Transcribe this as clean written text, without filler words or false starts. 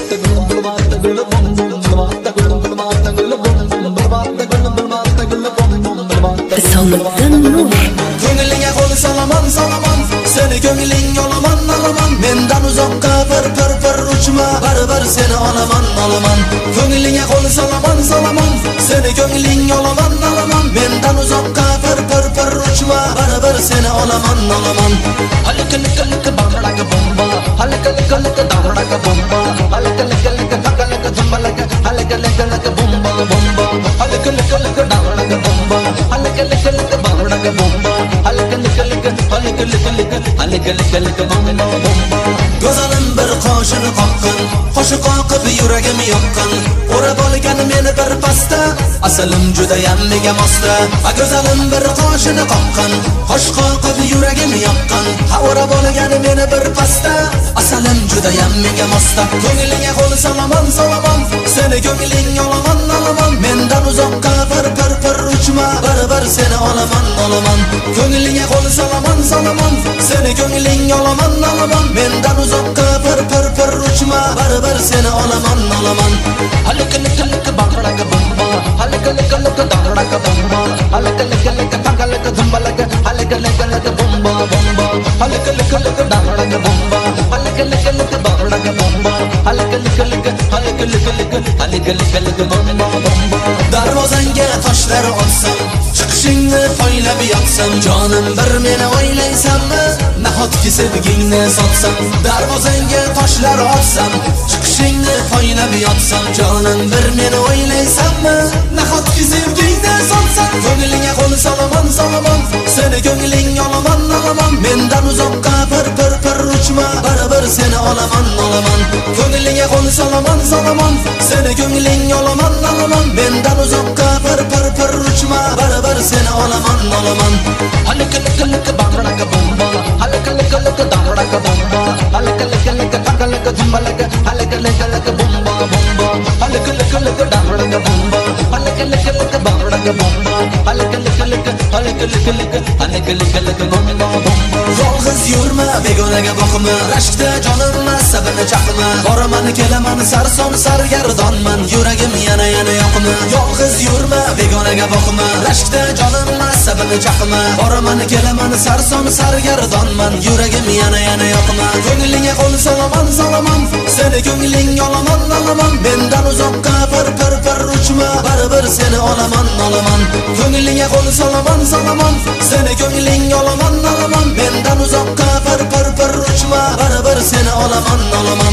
Ko'ngilingga qo'l salaman salaman, seni ko'ngling olaman olaman, mendan uzoqqa bir uchma, baribir seni olaman olaman. Ko'ngilingga qo'l salaman salaman, seni ko'ngling olaman olaman, mendan uzoqqa bir uchma, baribir seni olaman olaman. Halaka bamraka bomba, halaka damraka bomba, halaka zambalaka, halaka bomba bomba, halaka damraka bomba, halaka bamraka bomba, halaka bomba bomba. Go'zalim bir qo'shini qoqqan, qo'shi qoqib yuragim yoqqan, o'rab olgan meni bir pasta, asalim juda ham mega mosta. Go'zalim bir qo'shini qoqqan, qo'sh qoqib yuragim yoqqan, o'rab olgan meni bir pasta, asalim juda ham mega mosta. Ko'ngilingga qo'l salaman salaman, seni ko'ngling olaman olaman, mendan uzoqqa bir uchma, baribir seni olaman olaman. Ko'ngilingga qo'l salaman salaman, seni ko'ngling olaman olaman, mendan uzoqqa bir uchma, baribir seni olaman olaman. Halaka bamraka bomba, halaka damraka bomba, halaka zambalaka, halaka bomba bomba, halaka damraka bomba, halaka bamraka bomba, halaka bomba bomba. Darvozangga toshlar olsam, chiqishingni poylab yotsam, jonim bir meni o'ylaysanmi? Nahotki sevgingni sotsam, darvozangga toshlar olsam, chiqishingni poylab yotsam, jonim bir meni o'ylaysanmi? Nahotki sevgingni sotsam, ko'nglingga qo'l salaman salaman, seni ko'ngling olaman olaman, mendan uzoqqa bir uchma, baribir seni olaman olaman. Ko'nglingga qo'l salaman salaman, seni ko'ngling olaman olaman, mendan uzoqqa bir uchma, baribir seni olaman olaman. Halaka bamraka bomba, halaka damraka bomba, halaka zambalaka, halaka bomba bomba, halaka damraka bomba, halaka bamraka bomba, halaka bomba bomba. Yolg'iz yurma, begonaga boqma, rashkda jonim sabini chaqma, boraman kelaman sarson sargardonman, yuragim yana yoqma. Yolg'iz yurma, begonaga boqma, rashkda jonim sabini chaqma, boraman kelaman sarson sargardonman, yuragim yana yoqma. Ko'nglingga qo'l salaman salaman, seni ko'ngling olaman olaman, mendan uzoqqa bir uchma, baribir seni olaman olaman. Ko'nglingga qo'l salaman salaman, seni ko'ngling olaman olaman, mendan uzoqqa bir uchma, baribir seni olaman olaman.